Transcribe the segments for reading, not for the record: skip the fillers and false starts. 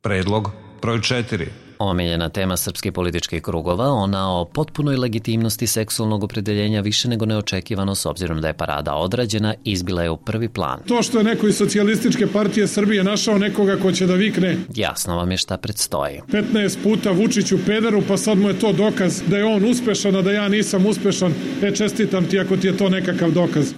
Predlog broj 4. Omiljena tema srpskih političkih krugova, ona o potpunoj legitimnosti seksualnog opredeljenja više nego neočekivano s obzirom da je parada odrađena, izbila je u prvi plan. To što je neko iz Socijalističke partije Srbije našao nekoga ko će da vikne. Jasno vam je šta predstoji. 15 puta Vučiću pederu, pa sad mu je to dokaz da je on uspešan, a da ja nisam uspešan. Čestitam ti ako ti je to nekakav dokaz.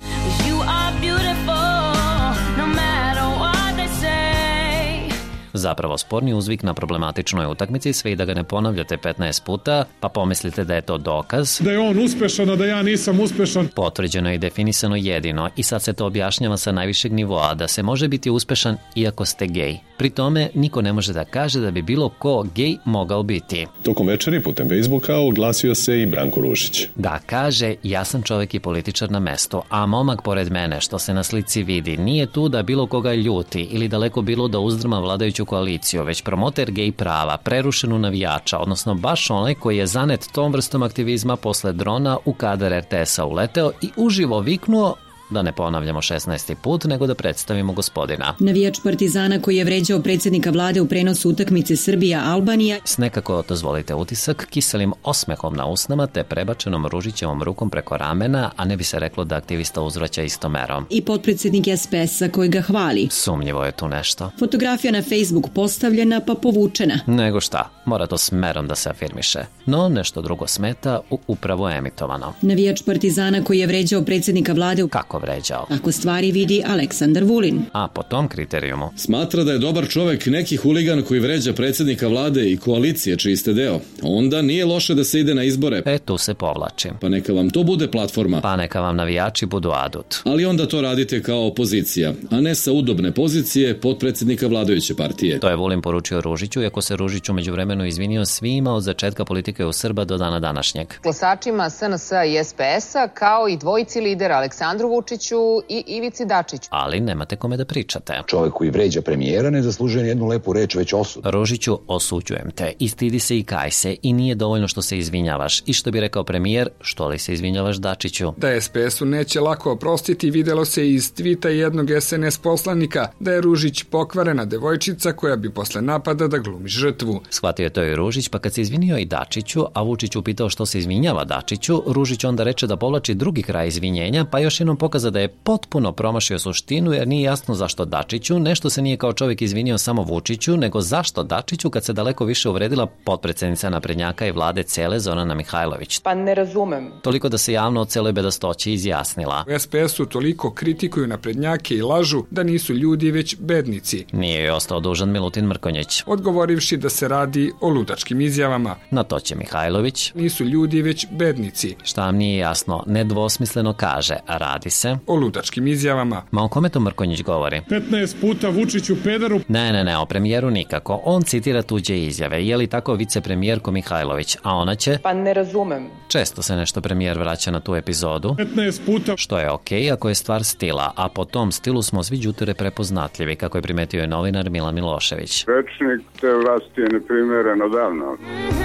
Zapravo sporni uzvik na problematičnoj utakmici, sve i da ga ne ponavljate 15 puta, pa pomislite da je to dokaz. Da je on uspešan, a da ja nisam uspešan. Potvrđeno i definisano jedino i sad se to objašnjava sa najvišeg nivoa, da se može biti uspešan iako ste gej. Pri tome niko ne može da kaže da bi bilo ko gej mogao biti. Tokom večeri putem Facebooka oglasio se i Branko Ružić. Da, kaže, ja sam čovjek i političar na mestu, a momak pored mene, što se na slici vidi, nije tu da bilo koga ljuti ili daleko bilo da uzdrma vladajuću koaliciju, već promoter gej prava, prerušenu navijača, odnosno baš onaj koji je zanet tom vrstom aktivizma posle drona u kadar RTS-a uleteo i uživo viknuo, da ne ponavljamo 16. put, nego da predstavimo gospodina. Navijač Partizana koji je vređao predsjednika vlade u prenosu utakmice Srbija-Albanija. S nekako, dozvolite utisak, kiselim osmehom na usnama te prebačenom Ružićevom rukom preko ramena, a ne bi se reklo da aktivista uzvraća istomerom. I potpredsjednik SPS-a koji ga hvali. Sumnjivo je tu nešto. Fotografija na Facebook postavljena pa povučena. Nego šta, mora to smerom da se afirmiše. No, nešto drugo smeta, upravo emitovano. Navijač Partizana koji je vređao predsjednika vlade. Kako vređao? Ako stvari vidi Aleksandar Vulin. A po tom kriterijumu? Smatra da je dobar čovek neki huligan koji vređa predsjednika vlade i koalicije čiji ste deo. Onda nije loše da se ide na izbore. Tu se povlačim. Pa neka vam to bude platforma. Pa neka vam navijači budu adut. Ali onda to radite kao opozicija, a ne sa udobne pozicije potpredsjednika vladajuće partije. To je Vulin poručio Ružiću, iako se Ružić u međuvremenu izvinio svima od začetka politike u Srba do dana današnjeg. Glasačima SNS-a i SPS-a, kao i dvojici lidera Aleksandru Vučiću i Ivici Dačiću. Ali nemate kome da pričate. Čovjek koji vređa premijera ne zaslužuje jednu lepu reč, već osud. Ružiću, osuđujem te. I stidi se i kaj se. I nije dovoljno što se izvinjavaš. I što bi rekao premijer, što li se izvinjavaš Dačiću? Da SPS-u neće lako oprostiti, videlo se iz tvita jednog SNS poslanika da je Ružić pokvarena devojčica koja bi posle napada da glumi žrtvu. Shvatio je to i Ružić, pa kad se izvinio i Dačiću, a Vučić upitao što se izvinjava Dačiću, Ružić onda reče da povlači drugi kraj izvinjenja, pa još jednom pokaza da je potpuno promašio suštinu jer nije jasno zašto Dačiću, nešto se nije kao čovjek izvinio samo Vučiću, nego zašto Dačiću kad se daleko više uvredila potpredsjednica naprednjaka i vlade cele Zorana Mihajlović. Pa ne razumem. Toliko da se javno o celoj bedastoći izjasnila. U SPS-u toliko kritikuju naprednjake i lažu da nisu ljudi već bednici. Nije joj ostao dužan Milutin Mrkonjić, odgovorivši da se radi o ludačkim izjavama. Na to će Mihajlović. Nisu ljudi već bednici. Šta vam nije jasno, nedvosmisleno kaže, a radi se o ludačkim izjavama. Ma o kome to Mrkonjić govori? 15 puta Vučiću pederu. Ne, o premijeru nikako. On citira tuđe izjave. Je li tako vicepremijerko Mihajlović? A ona će? Pa ne razumem. Često se nešto premijer vraća na tu epizodu. 15 puta. Što je okej ako je stvar stila, a po tom stilu smo svi đuture prepoznatljivi, kako je primetio i novinar Milan Milošević. Rečnik te vlasti je neprimereno davno.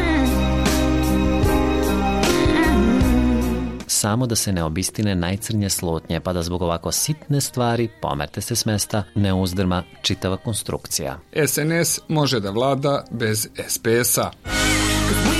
Samo da se ne obistine najcrnje slutnje, pa da zbog ovako sitne stvari, pomerte se s mesta, ne uzdrma čitava konstrukcija. SNS može da vlada bez SPS-a.